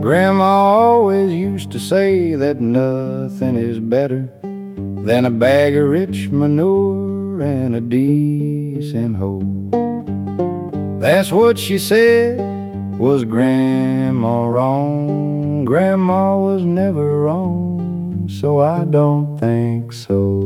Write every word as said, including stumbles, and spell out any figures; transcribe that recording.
Grandma always used to say that nothing is better than a bag of rich manure and a decent hoe. That's what she said. Was Grandma wrong? Grandma was never wrong, so I don't think so.